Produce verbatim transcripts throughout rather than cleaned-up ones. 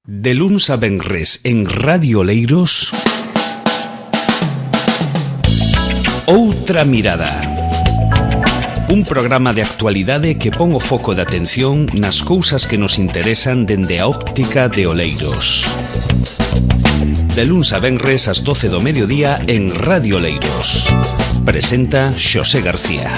De luns a venres en Radio Oleiros, Outra Mirada. Un programa de actualidade que pon o foco de atención nas cousas que nos interesan dende a óptica de Oleiros. De luns a venres ás doce do mediodía en Radio Oleiros. Presenta Xosé García.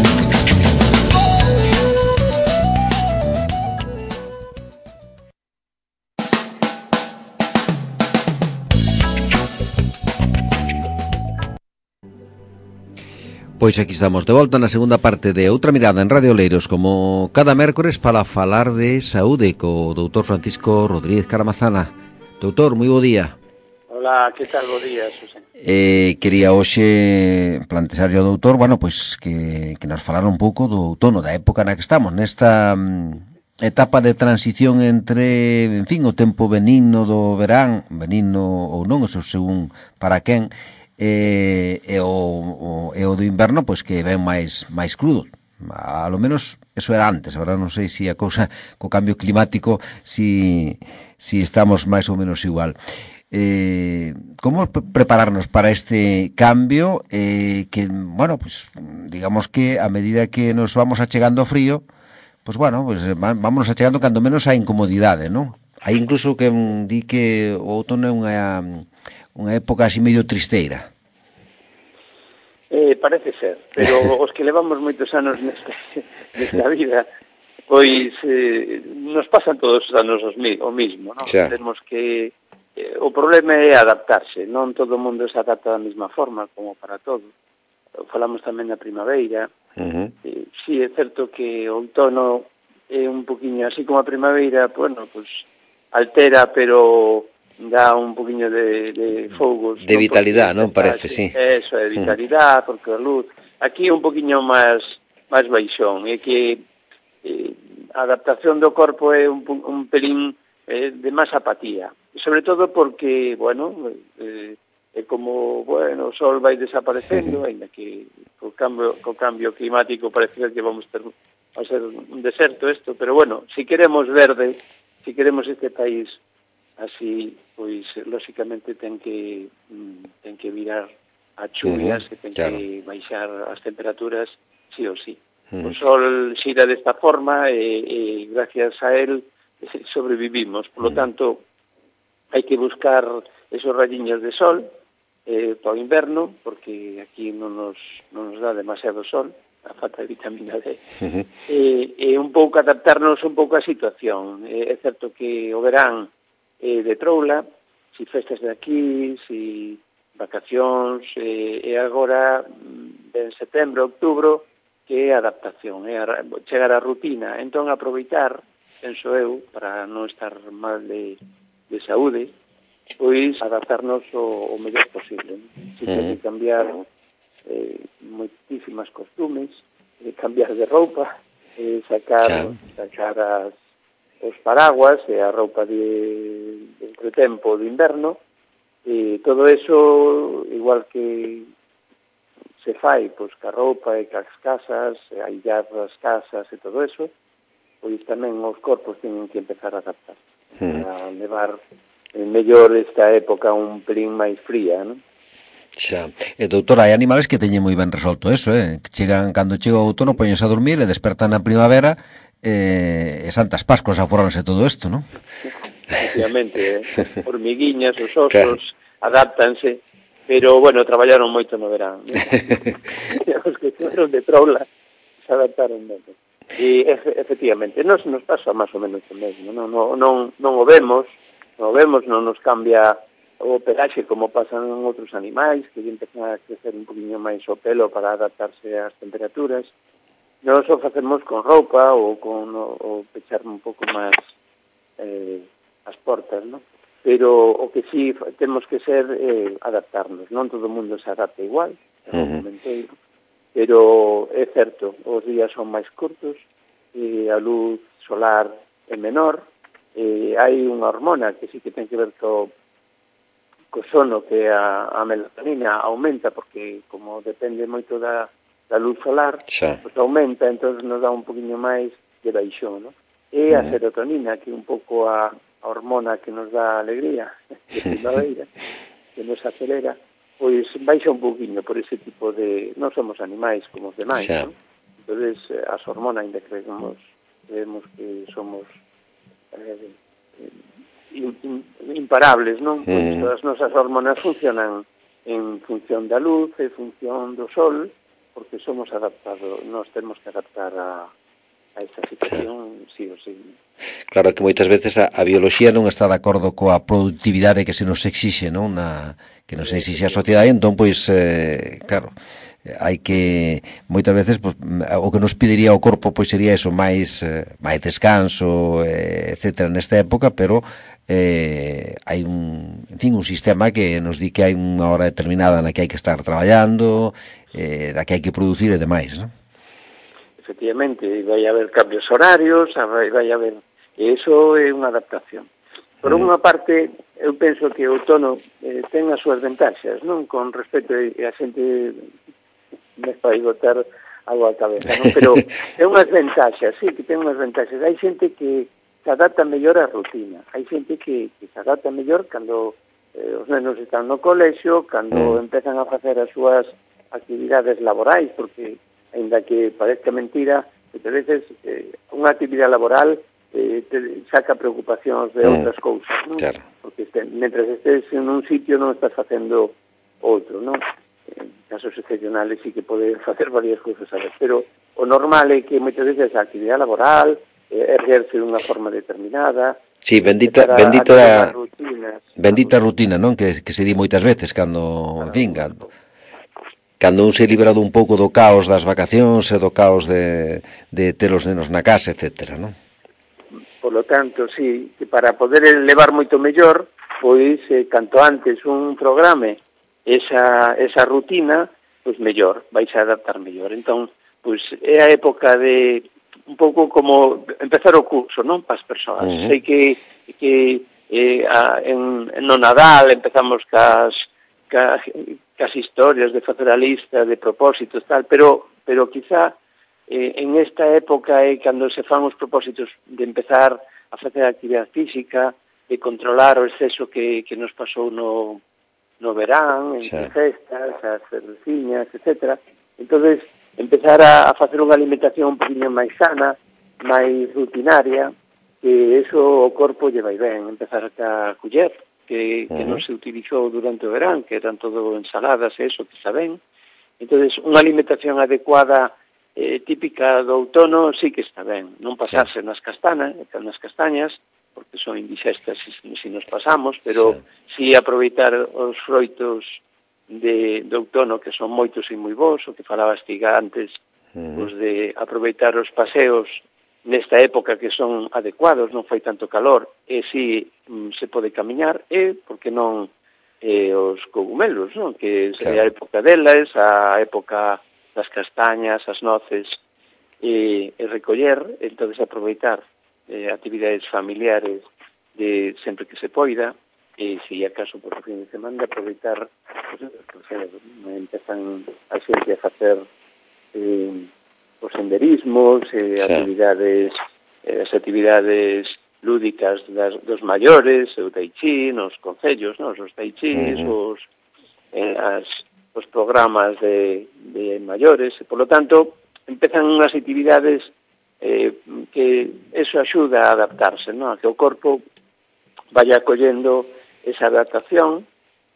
Pois aquí estamos de volta na segunda parte de Outra Mirada en Radio Oleiros, como cada mércores, para falar de saúde co doutor Francisco Rodríguez Caramazana. Doutor, moi bo día. Hola, que tal? Bo día, Susana. Eh, quería hoxe plantexarlle ao doutor, bueno, pois que, que nos falara un pouco do outono, da época na que estamos, nesta mm, etapa de transición entre, en fin, o tempo benigno do verán, benigno ou non, eso según para quen, e, e, o, o, e o do inverno, pois que ven máis máis crudo. A lo menos eso era antes, agora non sei se a cousa co cambio climático si, si estamos máis ou menos igual. Eh, como prepararnos para este cambio eh, que, bueno, pues digamos que a medida que nos vamos achegando ao frío, pues bueno, pues vamos achegando cando menos a incomodidade, non? Hai incluso que um, di que o outono é unha unha época así medio tristeira. Eh, parece ser, pero os que levamos moitos anos nesta, nesta vida, pois eh, nos pasan todos os anos os mi, o mismo, non? Xa. Temos que eh, o problema é adaptarse, non todo o mundo se adapta da mesma forma como para todo. Falamos tamén da primavera. Uh-huh. Eh, sí, é certo que o outono é un poquinho así como a primavera, bueno, pues altera, pero dá un poquinho de, de fogos. De vitalidade, non? Parece, sí. Eso, de vitalidade, porque a luz. Aquí é un poquinho máis máis baixón, é que eh, a adaptación do corpo é un, un pelín eh, de máis apatía. Sobre todo porque, bueno, eh, é como, bueno, o sol vai desaparecendo, ainda que co cambio, co cambio climático parece que vamos ter, a ser un deserto isto, pero bueno, si queremos verde, si queremos este país así, pois, lóxicamente ten que ten que virar a chuvias, uh-huh, que ten claro. que baixar as temperaturas, sí ou sí. Uh-huh. O sol xira desta forma e, e gracias a él sobrevivimos. Por lo uh-huh. tanto, hai que buscar esos rayiños de sol eh, para o inverno, porque aquí non nos, non nos dá demasiado sol, a falta de vitamina D, uh-huh. e, e un pouco adaptarnos un pouco á situación. É, é certo que o verán eh, de troula, si festas de aquí, si vacacións, eh, e agora en setembro, outubro, que é a adaptación, é a, chegar á rutina. Entón, aproveitar, penso eu, para non estar mal de, de saúde, pois adaptarnos o, o mellor posible. Si ten que cambiar eh, moitísimas costumes, eh, cambiar de roupa, eh, sacar, sacar as os paraguas e a roupa de, de entretempo de inverno, e todo eso, igual que se fai, pois, ca roupa e cas casas, e aillar as casas e todo eso, pois tamén os corpos teñen que empezar a adaptar, mm. a levar en mellor esta época un pelín máis fría, non? Xa. E, doutora, hai animales que teñen moi ben resolto eso, eh? Que chegan, cando chega o outono, poñense a dormir e despertan na primavera e, e Santas Pascuas aforranse todo isto, non? Efectivamente, eh? Hormiguiñas, os osos, claro. Adáptanse, pero, bueno, traballaron moito no verán, ¿no? Os que fueron de troula se adaptaron moito. E, efectivamente, nos, nos pasa máis ou menos o mesmo, non, non, non, non o vemos, non o vemos, non nos cambia o pelaxe como pasan en outros animais, que empezan a crecer un poquinho máis o pelo para adaptarse ás temperaturas. Nós o facemos con roupa ou con o, o pechar un pouco máis eh, as portas, non? Pero o que sí temos que ser eh, adaptarnos. Non todo o mundo se adapta igual, uh-huh. pero é certo, os días son máis curtos, e a luz solar é menor, e hai unha hormona que sí que ten que ver co co sono, que a, a melatonina aumenta, porque como depende moito da, da luz solar, pues aumenta, entón nos dá un poquinho máis de baixón, ¿no? E a serotonina, que é un pouco a, a hormona que nos dá alegría de primavera, que nos acelera, pois baixa un poquinho por ese tipo de... Non somos animais como os demais, xa. non? Entón, as hormonas ainda creemos, creemos que somos eh, in, in, imparables, non? Pois Mm. as nosas hormonas funcionan en función da luz, en función do sol, porque somos adaptados, nós temos que adaptar a, a esta situación, sí o sí. Claro que moitas veces a, a bioloxía non está de acordo coa productividade que se nos exixe, non? Na, que nos exixe a sociedade, entón, pois, eh, claro, hai que, moitas veces, pois, o que nos pediría o corpo, pois, sería eso, máis, eh, máis descanso, eh, etcétera, nesta época, pero eh, hai un, en fin, un sistema que nos di que hai unha hora determinada na que hai que estar traballando, eh, da que hai que producir e demais, non? Efectivamente, vai haber cambios horarios, vai, vai haber... E iso é unha adaptación. Por unha parte, eu penso que o outono eh, ten as súas ventaxas, non? Con respecto a, a xente me fai botar algo á cabeza, non? Pero ten unhas ventaxas, sí, que ten unhas ventaxas. Hai xente que se adapta mellor á rutina. Hai xente que, que se adapta mellor cando eh, os nenos están no colexio, cando mm. empezan a facer as súas actividades laborais, porque, ainda que parezca mentira, muitas veces eh, unha actividade laboral eh, te saca preocupacións de mm. outras cousas, non? Claro. Porque este, mentre estés en un sitio non estás facendo outro, non? En casos excepcionales sí que pode facer varias cousas a vez, pero o normal é que moitas veces a actividade laboral erguerse de unha forma determinada. Sí, bendita a, bendita a rutinas, bendita a rutina, non? Que, que se di moitas veces cando, en fin, cando, cando un se libra un pouco do caos das vacacións e do caos de, de ter os nenos na casa, etcétera, non? Por lo tanto, sí, que para poder elevar moito mellor, pois, eh, canto antes un programe esa, esa rutina, pois mellor, vais a adaptar mellor. Entón, pois, é a época de un pouco como empezar o curso, non? Para as persoas. Uh-huh. Sei que, que eh, a, en, no Nadal empezamos cas, cas, cas historias de facer a lista de propósitos, tal, pero, pero quizá eh, en esta época é cando se fan os propósitos de empezar a facer actividade física, de controlar o exceso que, que nos pasou no, no verán, en sí. festas, as cerveciñas, etcétera. Entonces, empezar a, a facer unha alimentación un poquinho máis sana, máis rutinaria, que eso o corpo lle vai ben. Empezar a culler, que, uh-huh. que non se utilizou durante o verán, que eran todo ensaladas e eso, que saben. Entonces, unha alimentación adecuada, eh, típica do outono, sí que está ben. Non pasarse sí. nas castanas, nas castañas, porque son indigestas se si, si nos pasamos, pero sí, sí aproveitar os froitos de, de outono, que son moitos e moi bons, o que falabas ti antes, uh-huh. os de aproveitar os paseos nesta época que son adecuados, non fai tanto calor, e si mm, se pode camiñar, e, porque non, eh, os cogumelos, non? Que claro. É a época delas, a época das castañas, as noces, e, e recoller, entonces aproveitar eh, actividades familiares de sempre que se poida, e se acaso por fin de semana aproveitar, pues, pues, empezan a xente a facer eh, os senderismos, eh, sí. actividades, eh, as actividades lúdicas das, dos maiores, o tai chi, nos concellos, nos, os tai chis, uh-huh. os, eh, as, os programas de, de maiores, e, por lo tanto, empezan unhas actividades eh, que eso axuda a adaptarse, ¿no? A que o corpo vaya acollendo esa adaptación,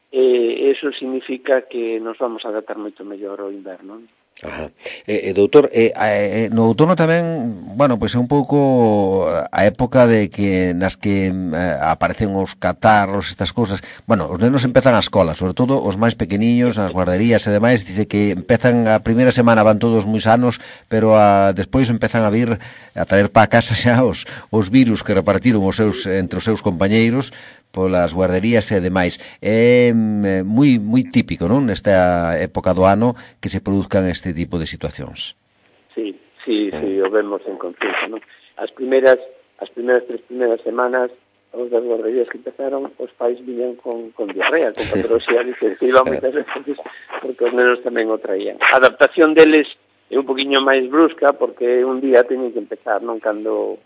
e eso significa que nos vamos a adaptar moito mellor ao inverno. Ajá. Eh, eh, doutor, eh, eh, no outono tamén, bueno, pois pues é un pouco a época de que nas que eh, aparecen os catarros, estas cousas. Bueno, os nenos empezan a escola, sobre todo os máis pequeniños, nas guarderías e demais, dice que empezan a primeira semana van todos moi sanos, pero a, despois empezan a vir a traer para casa xa os, os virus que repartiron os seus entre os seus compañeiros polas guarderías e demais. É moi moi típico, non, nesta época do ano que se produzcan este tipo de situacións. Sí, sí, sí, o vemos en concreto, non? As primeiras, as primeiras tres primeiras semanas, os das guarderías que empezaron, os pais viñan con, con diarrea, con patoloxía, e se iban moitas veces porque os nenos tamén o traían. A adaptación deles é un poquinho máis brusca porque un día teñen que empezar, non cando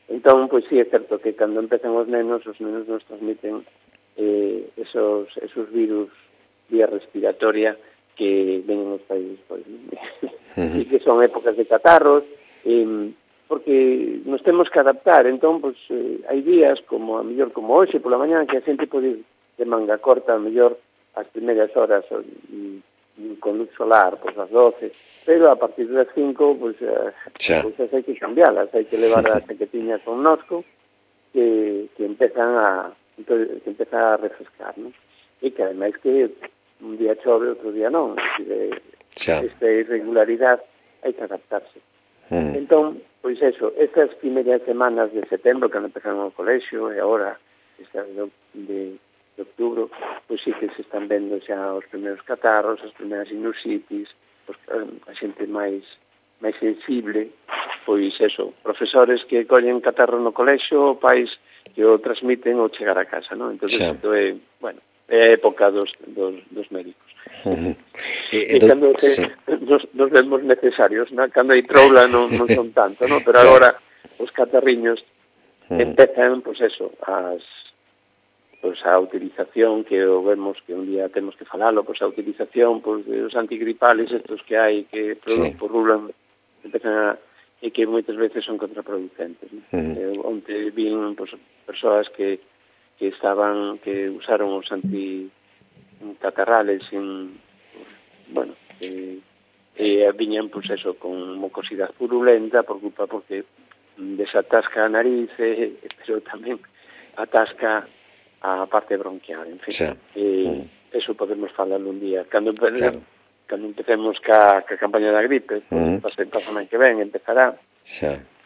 Entón, pois sí, é certo que cando empezan os nenos, os nenos nos transmiten eh, esos, esos virus vía respiratoria que venen os países, pois, uh-huh. e que son épocas de catarros, eh, porque nos temos que adaptar. Entón, pois, eh, hai días, como a mellor como hoxe, pola mañá, que a xente pode ir de manga corta, a mellor as primeiras horas, e, e con luz solar, pois as doce, pero a partir das cinco, pois, eh, pois hai que cambialas, hai que levar a chaquetiña con nosco, que, que empezan a que empeza a refrescar, non? E que ademais que un día chove, outro día non, esta irregularidade hai que adaptarse. Mm. Entón, pois eso, estas primeiras semanas de setembro, cando empezaron o colexio, e agora, estas de, de, de outubro, pois sí que se están vendo xa os primeiros catarros, as primeiras sinusitis, pois, a xente máis máis sensible, pois eso, profesores que collen catarro no colexio, pais que o transmiten ao chegar a casa, non? Entón, isto é, bueno, é a época dos, dos, dos médicos. Uh-huh. E, e cando se, sí. nos, nos vemos necesarios, ¿no? Cando hai troula non, non son tanto, ¿no? Pero agora os catarriños uh-huh. empezan, pois pues eso, as pois a utilización que o vemos que un día temos que falalo, pois a utilización pois dos antigripales estos que hai que polulan, sí. empezan a e que moitas veces son contraproducentes, ¿no? Uh-huh. eh, onte vin pois persoas que que estaban que usaron os anticatarrales en pues, bueno, eh, e viñan pois eso con mucosidade purulenta por culpa porque desatasca a nariz, eh, pero tamén atasca a parte bronquial, en fin. Sí. Eh, mm. Eso podemos falar un día. Cando, claro. cando empecemos ca, ca campaña da gripe, mm. pues, pasa, pasa que ven, empezará. Sí.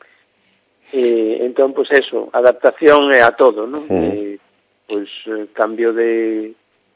Eh, entón, pois pues eso, adaptación é a todo, non? Mm. Eh, pois pues, cambio de,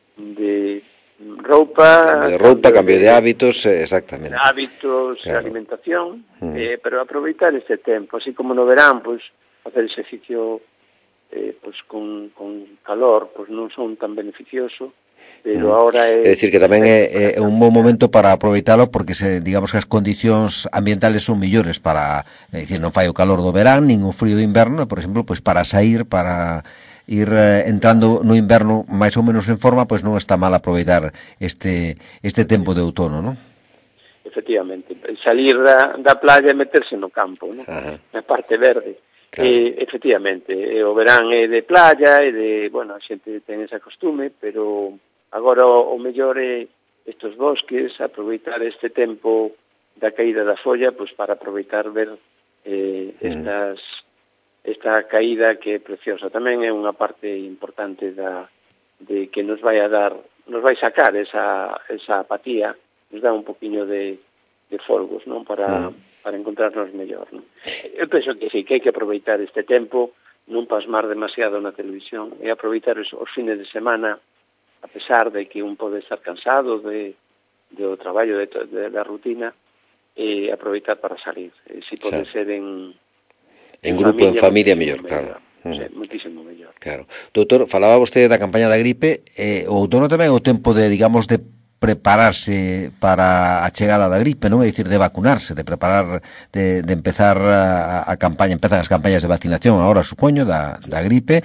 de roupa... Cambio de roupa, cambio de, de hábitos, exactamente. Hábitos, claro. Alimentación, mm. eh, pero aproveitar este tempo, así como no verán, pois, pues, facer exercicio... Eh, pues con, con calor pues non son tan beneficioso, pero mm. ahora é... É dicir que tamén é, é un bon momento para aproveitalo porque se, digamos que as condicións ambientales son millores para, é dicir, non fai o calor do verán, nin o frío do inverno, por exemplo, pues para sair, para ir eh, entrando no inverno máis ou menos en forma, pois pues non está mal aproveitar este este tempo de outono, non? Efectivamente, salir da, da playa e meterse no campo, non? Na parte verde. Claro. Eh, efectivamente, eh, o verán é de playa e de, bueno, a xente ten ese costume, pero agora o, o mellor é estes bosques, aproveitar este tempo da caída da folla, pois para aproveitar ver eh, estas, mm. esta caída que é preciosa. Tamén é unha parte importante da, de que nos vai a dar, nos vai sacar esa, esa apatía, nos dá un poquinho de, de folgos, non? Para... Mm. para encontrarnos mellor, non? Eu penso que sí, que hai que aproveitar este tempo, non pasmar demasiado na televisión, e aproveitar os, os fines de semana, a pesar de que un pode estar cansado de, do traballo, de, de, da rutina, e aproveitar para salir. E, si pode sí. ser en... En, en grupo, familia, en familia, mellor, claro. Sí, muitísimo mellor. Claro. Doutor, falaba vostede da campaña da gripe, eh, o outono tamén é o tempo de, digamos, de prepararse para a chegada da gripe, non? É dicir, de vacunarse, de preparar, de, de empezar a, a campaña, empezan as campañas de vacinación agora, supoño, da, da gripe,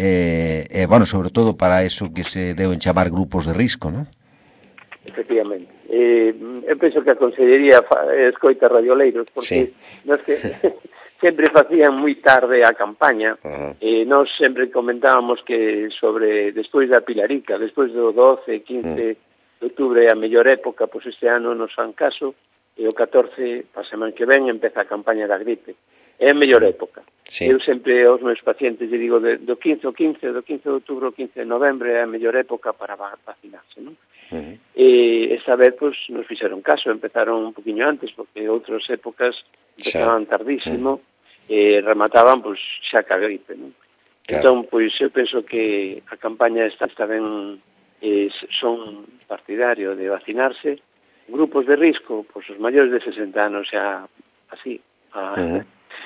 e, eh, eh, bueno, sobre todo para eso que se deu en chamar grupos de risco, non? Efectivamente. Eh, eu penso que a Consellería escoita radioleiros, porque sí. Nos que sempre facían moi tarde a campaña, uh-huh. e nós sempre comentábamos que sobre, despois da Pilarica, despois do doce, quince... Uh-huh. de outubro é a mellor época, pois este ano non fan caso, e o catorce, pa semana que ven, empeza a campaña da gripe. É a mellor época. Sí. Eu sempre aos meus pacientes lle digo de, do quince ao quince, do quince de outubro ao quince de novembro é a mellor época para vacinarse, non? Uh-huh. E esta vez, pois, nos fixeron caso, empezaron un poquinho antes, porque outras épocas empezaban sí. tardísimo, uh-huh. e remataban, pois, xa ca gripe, non? Claro. Entón, pois, eu penso que a campaña está, está ben... Eh, son partidario de vacinarse. Grupos de risco, pois os maiores de sesenta anos xa así a, uh-huh.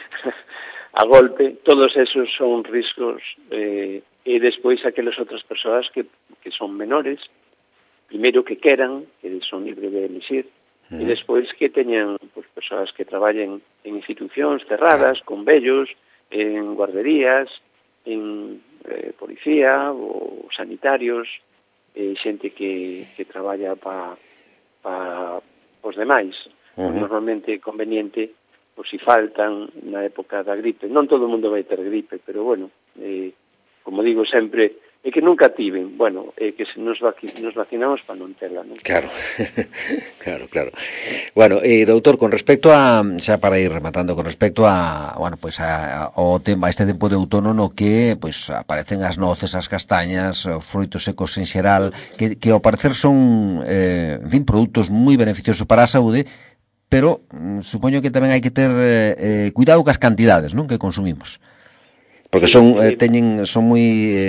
a golpe, todos esos son riscos, eh, e despois aquelas outras persoas que, que son menores, primeiro que queran, que son libres de elixir, uh-huh. e despois que teñan pois, persoas que traballen en institucións cerradas, uh-huh. con vellos, en guarderías, en eh, policía ou sanitarios, eh, xente que, que traballa para pa os demais. Uh -huh. Normalmente é conveniente, pois si faltan na época da gripe. Non todo o mundo vai ter gripe, pero bueno, eh, como digo sempre, é que nunca tiven, bueno, é que se nos, vaqui, nos vacinamos para non tela, non? Claro, claro, claro. Bueno, eh, doutor, con respecto a, xa para ir rematando, con respecto a, bueno, pues a, a, tema, a este tempo de outono no que, pues, aparecen as noces, as castañas, os fruitos secos en xeral, que, que ao parecer son, eh, en fin, produtos moi beneficiosos para a saúde, pero mm, supoño que tamén hai que ter eh, cuidado cas cantidades, non, que consumimos. Porque son eh, teñen son moi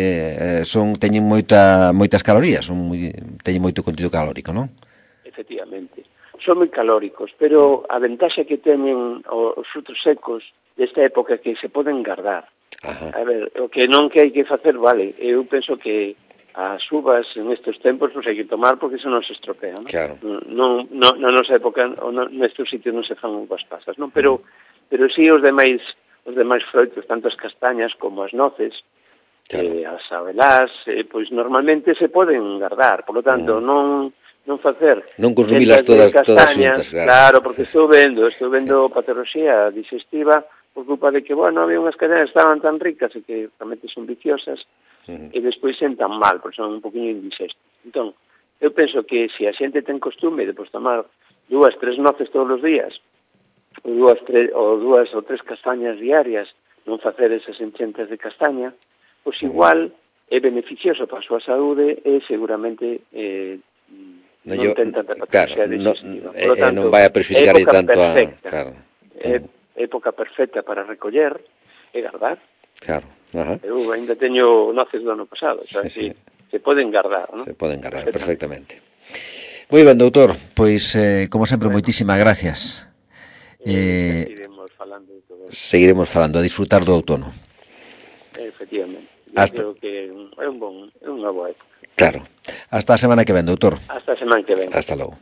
eh, son teñen moita moitas calorías, son moi teñen moito contido calórico, non? Efectivamente. Son moi calóricos, pero a ventaxa que teñen os frutos secos desta época que se poden guardar. Ajá. A ver, o que non que hai que facer, vale, eu penso que as uvas en estes tempos non hai que tomar porque se non se estropean, non? Claro. Non, non, na nosa época, ou nestes sitios non se fan uvas pasas, non? Pero, mm. pero si os demais os demais froitos, tanto as castañas como as noces, claro. eh, as abelás, eh, pois normalmente se poden guardar, por lo tanto, mm. non non facer non consumilas todas todas xuntas, claro. Claro, porque estou vendo, estou vendo patoloxía digestiva por culpa de que, bueno, había unhas castañas que estaban tan ricas e que realmente son viciosas, mm. e despois sentan mal, porque son un poquinho indixestos. Entón, eu penso que se a xente ten costume de pues, tomar dúas, tres noces todos os días, ou dúas, tres, ou dúas ou tres castañas diarias, non facer esas enchentes de castaña, pois igual é beneficioso para a súa saúde e seguramente eh, non, non yo, ten tanta patoloxía claro, digestiva. No, eh, tanto, non vai a perjudicar tanto a... Claro. É época perfecta para recoller e guardar. Claro. Ajá. Eu ainda teño noces do ano pasado, o sea, sí, sí. Se, se poden guardar, ¿no? Se poden guardar perfectamente. Moi ben, doutor, pois, eh, como sempre, bueno. Moitísimas gracias. Eh, seguiremos falando de todo. Seguiremos falando, a disfrutar do outono. Efectivamente. Hasta... Creo que é un bon, é unha boa época. Claro. Hasta a semana que ven, doutor. Hasta a semana que ven. Hasta logo.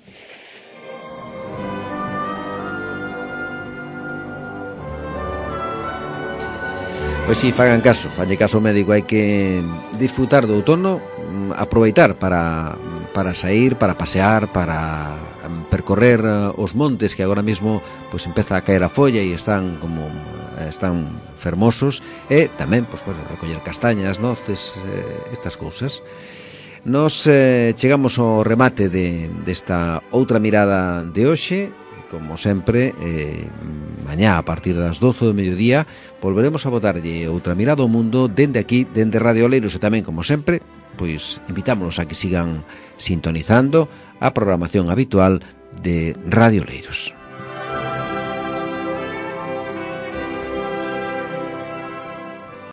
Pois si, fagan caso, falle caso ao médico, hai que disfrutar do outono, aproveitar para para sair, para pasear, para percorrer os montes que agora mesmo pois empeza a caer a folla e están como están fermosos, e tamén pois bueno, recoller castañas, noces, eh, estas cousas. Nos eh, chegamos ao remate de desta outra mirada de hoxe. Como sempre, eh, mañá a partir das doce do mediodía volveremos a botarlle outra mirada ao mundo dende aquí, dende Radio Oleiros, e tamén, como sempre, pois invitámonos a que sigan sintonizando a programación habitual de Radio Oleiros.